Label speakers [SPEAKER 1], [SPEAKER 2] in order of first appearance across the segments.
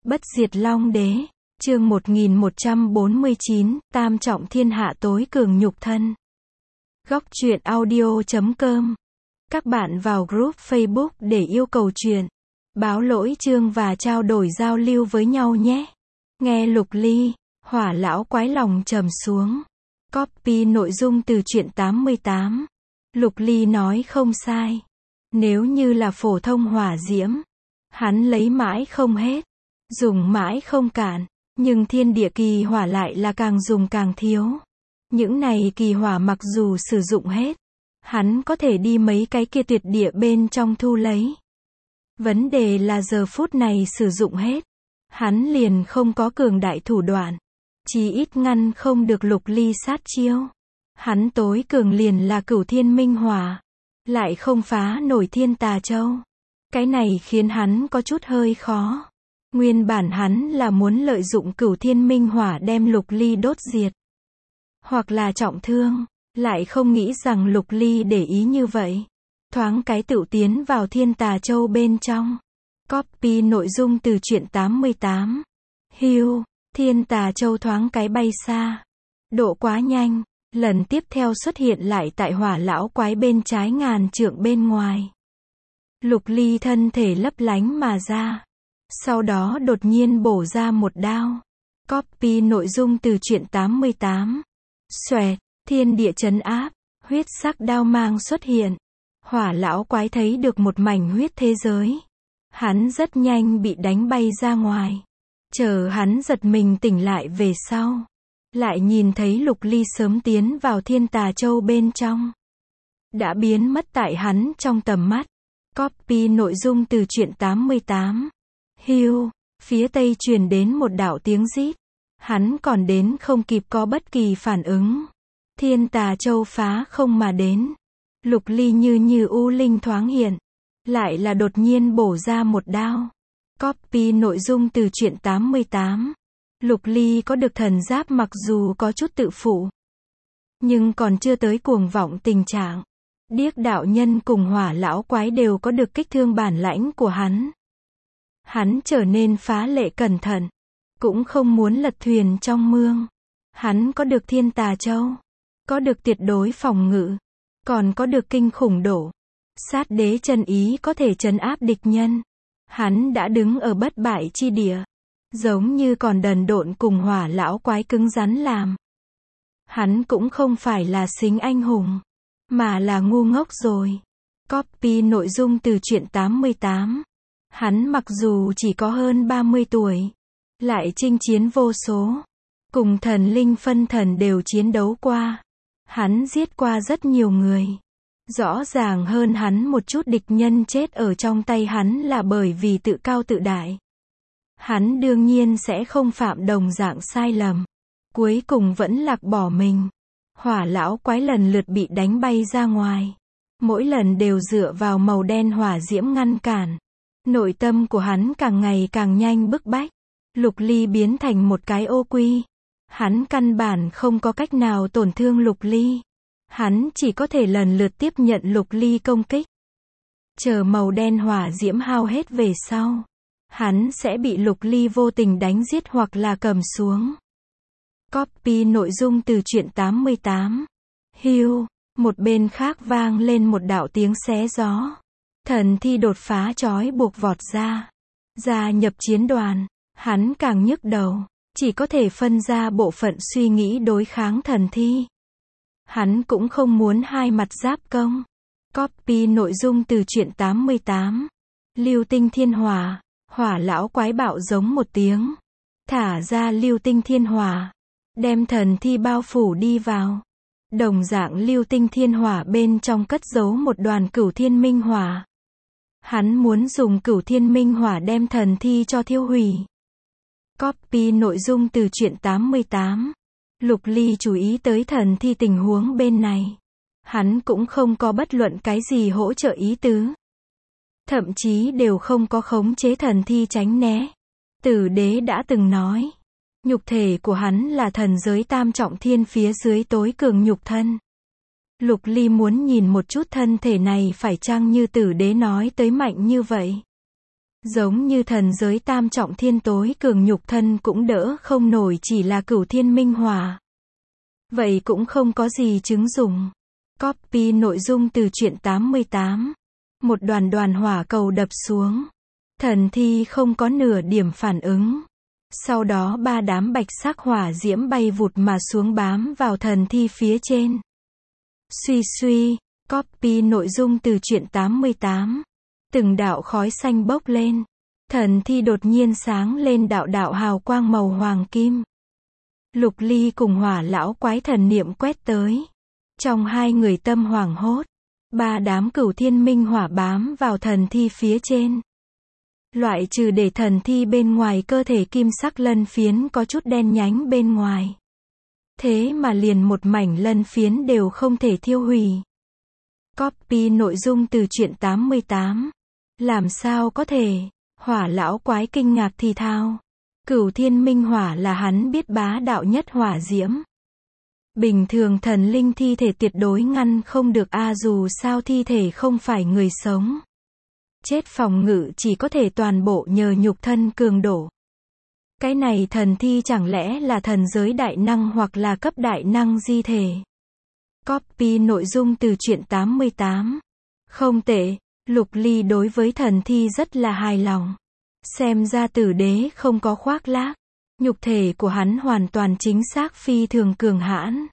[SPEAKER 1] Bất diệt Long Đế, chương 1149, tam trọng thiên hạ tối cường nhục thân. Góc truyện audio.com. Các bạn vào group Facebook để yêu cầu truyện, báo lỗi chương và trao đổi giao lưu với nhau nhé. Nghe Lục Ly, Hỏa lão quái lòng trầm xuống. Copy nội dung từ truyện 88. Lục Ly nói không sai. Nếu như là phổ thông hỏa diễm, hắn lấy mãi không hết, dùng mãi không cạn, nhưng thiên địa kỳ hỏa lại là càng dùng càng thiếu. Những này kỳ hỏa mặc dù sử dụng hết, hắn có thể đi mấy cái kia tuyệt địa bên trong thu lấy. Vấn đề là giờ phút này sử dụng hết, hắn liền không có cường đại thủ đoạn, chí ít ngăn không được Lục Ly sát chiêu. Hắn tối cường liền là Cửu Thiên Minh Hỏa, lại không phá nổi Thiên Tà Châu. Cái này khiến hắn có chút hơi khó. Nguyên bản hắn là muốn lợi dụng Cửu Thiên Minh Hỏa đem Lục Ly đốt diệt, hoặc là trọng thương, lại không nghĩ rằng Lục Ly để ý như vậy. Thoáng cái tựu tiến vào Thiên Tà Châu bên trong. Copy nội dung từ truyện 88. Hưu, Thiên Tà Châu thoáng cái bay xa. Độ quá nhanh, lần tiếp theo xuất hiện lại tại Hỏa lão quái bên trái ngàn trượng bên ngoài. Lục Ly thân thể lấp lánh mà ra. Sau đó đột nhiên bổ ra một đao. Copy nội dung từ truyện 88. Xoẹt, thiên địa chấn áp, huyết sắc đao mang xuất hiện. Hỏa lão quái thấy được một mảnh huyết thế giới. Hắn rất nhanh bị đánh bay ra ngoài. Chờ hắn giật mình tỉnh lại về sau, lại nhìn thấy Lục Ly sớm tiến vào Thiên Tà Châu bên trong, đã biến mất tại hắn trong tầm mắt. Copy nội dung từ truyện 88. Hưu, phía tây truyền đến một đạo tiếng rít. Hắn còn đến không kịp có bất kỳ phản ứng. Thiên Tà Châu phá không mà đến. Lục Ly như u linh thoáng hiện, lại là đột nhiên bổ ra một đao. Copy nội dung từ truyện 88. Lục Ly có được thần giáp mặc dù có chút tự phụ, nhưng còn chưa tới cuồng vọng tình trạng. Điếc đạo nhân cùng Hỏa lão quái đều có được kích thương bản lãnh của hắn. Hắn trở nên phá lệ cẩn thận, cũng không muốn lật thuyền trong mương. Hắn có được Thiên Tà Châu, có được tuyệt đối phòng ngự, còn có được kinh khủng độ sát đế chân ý có thể trấn áp địch nhân. Hắn đã đứng ở bất bại chi địa, giống như còn đần độn cùng Hỏa lão quái cứng rắn làm. Hắn cũng không phải là xính anh hùng, mà là ngu ngốc rồi. Copy nội dung từ truyện 88. Hắn mặc dù chỉ có hơn 30 tuổi, lại chinh chiến vô số, cùng thần linh phân thần đều chiến đấu qua. Hắn giết qua rất nhiều người. Rõ ràng hơn hắn một chút địch nhân chết ở trong tay hắn là bởi vì tự cao tự đại. Hắn đương nhiên sẽ không phạm đồng dạng sai lầm. Cuối cùng vẫn lạc bỏ mình. Hỏa lão quái lần lượt bị đánh bay ra ngoài. Mỗi lần đều dựa vào màu đen hỏa diễm ngăn cản. Nội tâm của hắn càng ngày càng nhanh bức bách. Lục Ly biến thành một cái ô quy. Hắn căn bản không có cách nào tổn thương Lục Ly. Hắn chỉ có thể lần lượt tiếp nhận Lục Ly công kích. Chờ màu đen hỏa diễm hao hết về sau, hắn sẽ bị Lục Ly vô tình đánh giết hoặc là cầm xuống. Copy nội dung từ truyện 88. Hưu, một bên khác vang lên một đạo tiếng xé gió. Thần thi đột phá trói buộc vọt ra. Gia nhập chiến đoàn, hắn càng nhức đầu, chỉ có thể phân ra bộ phận suy nghĩ đối kháng thần thi. Hắn cũng không muốn hai mặt giáp công. Copy nội dung từ truyện 88. Lưu tinh thiên hỏa. Hỏa lão quái bạo giống một tiếng, thả ra lưu tinh thiên hỏa, đem thần thi bao phủ đi vào. Đồng dạng lưu tinh thiên hỏa bên trong cất giấu một đoàn Cửu Thiên Minh Hỏa. Hắn muốn dùng Cửu Thiên Minh Hỏa đem thần thi cho thiêu hủy. Copy nội dung từ truyện 88. Lục Ly chú ý tới thần thi tình huống bên này. Hắn cũng không có bất luận cái gì hỗ trợ ý tứ. Thậm chí đều không có khống chế thần thi tránh né. Tử đế đã từng nói, nhục thể của hắn là thần giới tam trọng thiên phía dưới tối cường nhục thân. Lục Ly muốn nhìn một chút thân thể này phải chăng như tử đế nói tới mạnh như vậy. Giống như thần giới tam trọng thiên tối cường nhục thân cũng đỡ không nổi chỉ là cửu thiên minh hỏa. Vậy cũng không có gì chứng dụng. Copy nội dung từ truyện 88. Một đoàn đoàn hỏa cầu đập xuống. Thần thi không có nửa điểm phản ứng. Sau đó ba đám bạch sắc hỏa diễm bay vụt mà xuống bám vào thần thi phía trên. Suy suy, copy nội dung từ truyện 88. Từng đạo khói xanh bốc lên. Thần thi đột nhiên sáng lên đạo đạo hào quang màu hoàng kim. Lục Ly cùng Hỏa lão quái thần niệm quét tới. Trong hai người tâm hoảng hốt. Ba đám cửu thiên minh hỏa bám vào thần thi phía trên. Loại trừ để thần thi bên ngoài cơ thể kim sắc lân phiến có chút đen nhánh bên ngoài. Thế mà liền một mảnh lân phiến đều không thể thiêu hủy. Copy nội dung từ truyện 88. Làm sao có thể? Hỏa lão quái kinh ngạc thì thào. Cửu thiên minh hỏa là hắn biết bá đạo nhất hỏa diễm. Bình thường thần linh thi thể tuyệt đối ngăn không được dù sao thi thể không phải người sống. Chết phòng ngự chỉ có thể toàn bộ nhờ nhục thân cường độ. Cái này thần thi chẳng lẽ là thần giới đại năng hoặc là cấp đại năng di thể. Copy nội dung từ truyện 88. Không tệ, Lục Ly đối với thần thi rất là hài lòng. Xem ra tử đế không có khoác lác. Nhục thể của hắn hoàn toàn chính xác phi thường cường hãn.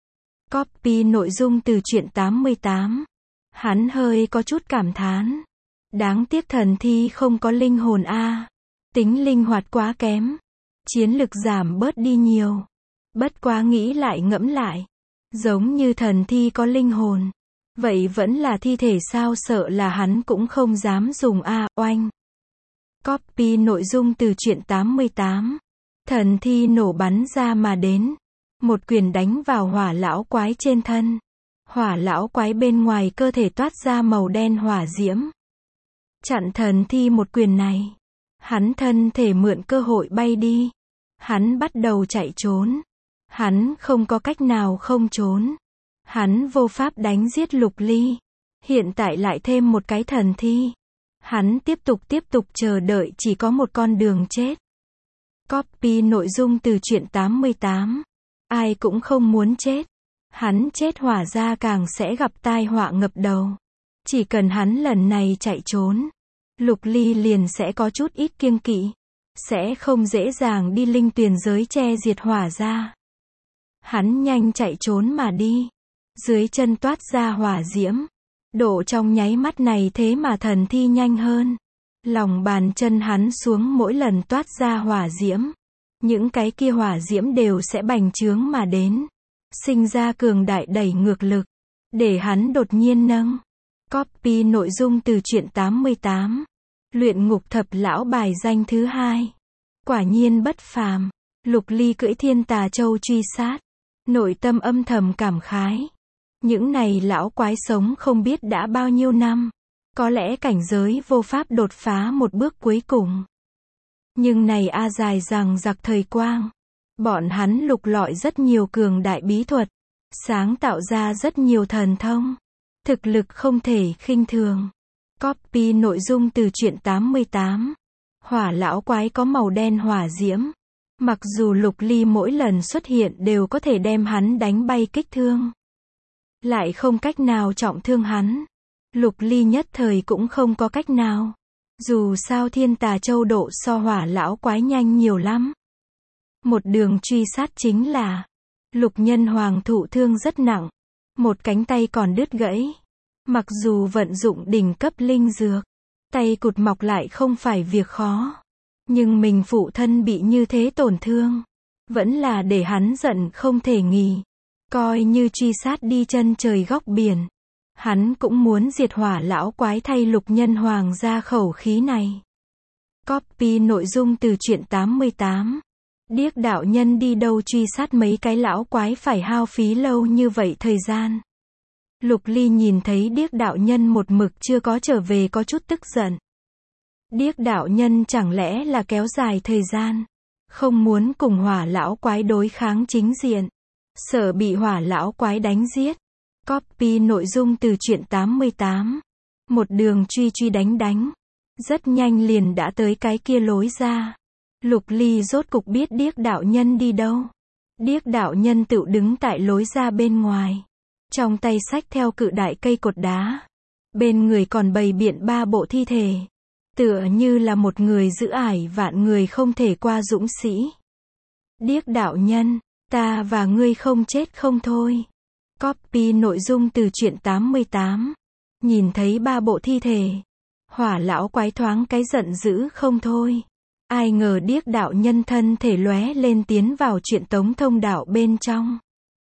[SPEAKER 1] Copy nội dung từ truyện 88. Hắn hơi có chút cảm thán. Đáng tiếc thần thi không có linh hồn tính linh hoạt quá kém. Chiến lực giảm bớt đi nhiều. Bất quá nghĩ lại ngẫm lại. Giống như thần thi có linh hồn. Vậy vẫn là thi thể sao, sợ là hắn cũng không dám dùng oanh. Copy nội dung từ truyện 88. Thần thi nổ bắn ra mà đến. Một quyền đánh vào hỏa lão quái trên thân. Hỏa lão quái bên ngoài cơ thể toát ra màu đen hỏa diễm. Chặn thần thi một quyền này. Hắn thân thể mượn cơ hội bay đi. Hắn bắt đầu chạy trốn. Hắn không có cách nào không trốn. Hắn vô pháp đánh giết Lục Ly. Hiện tại lại thêm một cái thần thi. Hắn tiếp tục chờ đợi, chỉ có một con đường chết. Copy nội dung từ truyện 88. Ai cũng không muốn chết. Hắn chết hỏa ra càng sẽ gặp tai họa ngập đầu. Chỉ cần hắn lần này chạy trốn, Lục Ly liền sẽ có chút ít kiêng kỵ. Sẽ không dễ dàng đi linh tuyền giới che diệt hỏa ra. Hắn nhanh chạy trốn mà đi. Dưới chân toát ra hỏa diễm. Độ trong nháy mắt này thế mà thần thi nhanh hơn. Lòng bàn chân hắn xuống mỗi lần toát ra hỏa diễm. Những cái kia hỏa diễm đều sẽ bành trướng mà đến. Sinh ra cường đại đẩy ngược lực. Để hắn đột nhiên nâng. Copy nội dung từ truyện 88. Luyện ngục thập lão bài danh thứ 2. Quả nhiên bất phàm. Lục Ly cưỡi thiên tà châu truy sát. Nội tâm âm thầm cảm khái. Những này lão quái sống không biết đã bao nhiêu năm. Có lẽ cảnh giới vô pháp đột phá một bước cuối cùng. Nhưng này dài dằng dặc thời quang. Bọn hắn lục lọi rất nhiều cường đại bí thuật. Sáng tạo ra rất nhiều thần thông. Thực lực không thể khinh thường. Copy nội dung từ truyện 88. Hỏa lão quái có màu đen hỏa diễm. Mặc dù Lục Ly mỗi lần xuất hiện đều có thể đem hắn đánh bay kích thương. Lại không cách nào trọng thương hắn. Lục Ly nhất thời cũng không có cách nào. Dù sao thiên tà châu độ so hỏa lão quái nhanh nhiều lắm. Một đường truy sát chính là Lục Nhân Hoàng thụ thương rất nặng. Một cánh tay còn đứt gãy. Mặc dù vận dụng đỉnh cấp linh dược, tay cụt mọc lại không phải việc khó. Nhưng mình phụ thân bị như thế tổn thương. Vẫn là để hắn giận không thể nghỉ. Coi như truy sát đi chân trời góc biển. Hắn cũng muốn diệt hỏa lão quái thay Lục Nhân Hoàng ra khẩu khí này. Copy nội dung từ truyện 88. Điếc đạo nhân đi đâu truy sát mấy cái lão quái phải hao phí lâu như vậy thời gian. Lục Ly nhìn thấy điếc đạo nhân một mực chưa có trở về có chút tức giận. Điếc đạo nhân chẳng lẽ là kéo dài thời gian. Không muốn cùng hỏa lão quái đối kháng chính diện. Sợ bị hỏa lão quái đánh giết. Copy nội dung từ truyện 88. Một đường truy đánh. Rất nhanh liền đã tới cái kia lối ra. Lục Ly rốt cục biết Điếc đạo nhân đi đâu. Điếc đạo nhân tự đứng tại lối ra bên ngoài. Trong tay xách theo cự đại cây cột đá. Bên người còn bày biện 3 bộ thi thể. Tựa như là một người giữ ải vạn người không thể qua dũng sĩ. Điếc đạo nhân, ta và ngươi không chết không thôi. Copy nội dung từ truyện 88. Nhìn thấy 3 bộ thi thể. Hỏa lão quái thoáng cái giận dữ không thôi. Ai ngờ Điếc đạo nhân thân thể lóe lên tiến vào truyện tống thông đạo bên trong.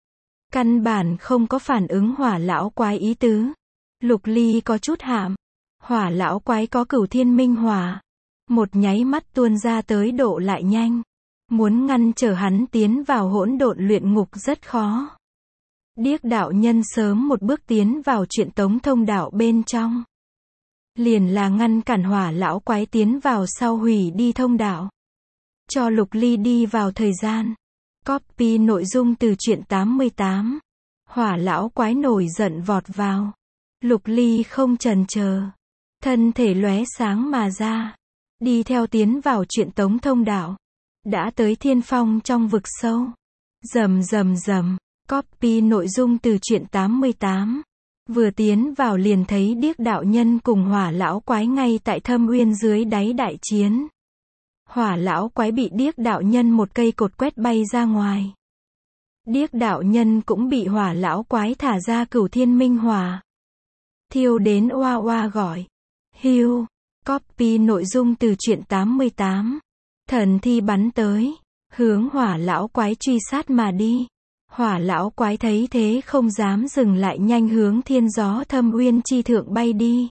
[SPEAKER 1] Căn bản không có phản ứng hỏa lão quái ý tứ. Lục Ly có chút hạm. Hỏa lão quái có cửu thiên minh hỏa. Một nháy mắt tuôn ra tới độ lại nhanh. Muốn ngăn trở hắn tiến vào hỗn độn luyện ngục rất khó. Điếc đạo nhân sớm một bước tiến vào truyện tống thông đạo bên trong. Liền là ngăn cản hỏa lão quái tiến vào sau hủy đi thông đạo. Cho Lục Ly đi vào thời gian. Copy nội dung từ truyện 88. Hỏa lão quái nổi giận vọt vào. Lục Ly không chần chờ. Thân thể lóe sáng mà ra. Đi theo tiến vào truyện tống thông đạo. Đã tới thiên phong trong vực sâu. Rầm rầm rầm. Copy nội dung từ truyện 88. Vừa tiến vào liền thấy Điếc đạo nhân cùng hỏa lão quái ngay tại thâm uyên dưới đáy đại chiến. Hỏa lão quái bị Điếc đạo nhân một cây cột quét bay ra ngoài. Điếc đạo nhân cũng bị hỏa lão quái thả ra cửu thiên minh hỏa. Thiêu đến oa oa gọi. Hiu. Copy nội dung từ truyện 88. Thần thi bắn tới. Hướng hỏa lão quái truy sát mà đi. Hỏa lão quái thấy thế không dám dừng lại nhanh hướng thiên gió thâm uyên chi thượng bay đi.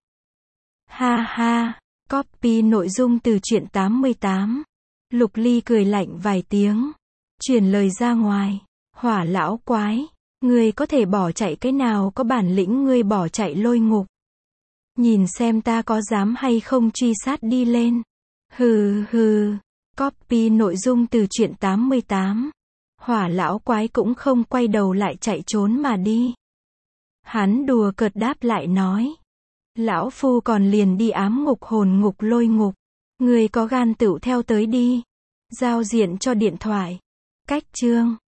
[SPEAKER 1] Ha ha. Copy nội dung từ truyện 88. Lục Ly cười lạnh vài tiếng. Truyền lời ra ngoài. Hỏa lão quái. Ngươi có thể bỏ chạy cái nào có bản lĩnh ngươi bỏ chạy lôi ngục. Nhìn xem ta có dám hay không truy sát đi lên. Hừ hừ. Copy nội dung từ truyện 88. Hỏa lão quái cũng không quay đầu lại chạy trốn mà đi. Hắn đùa cợt đáp lại nói. Lão phu còn liền đi ám ngục hồn ngục lôi ngục. Người có gan tựu theo tới đi. Giao diện cho điện thoại. Cách chương.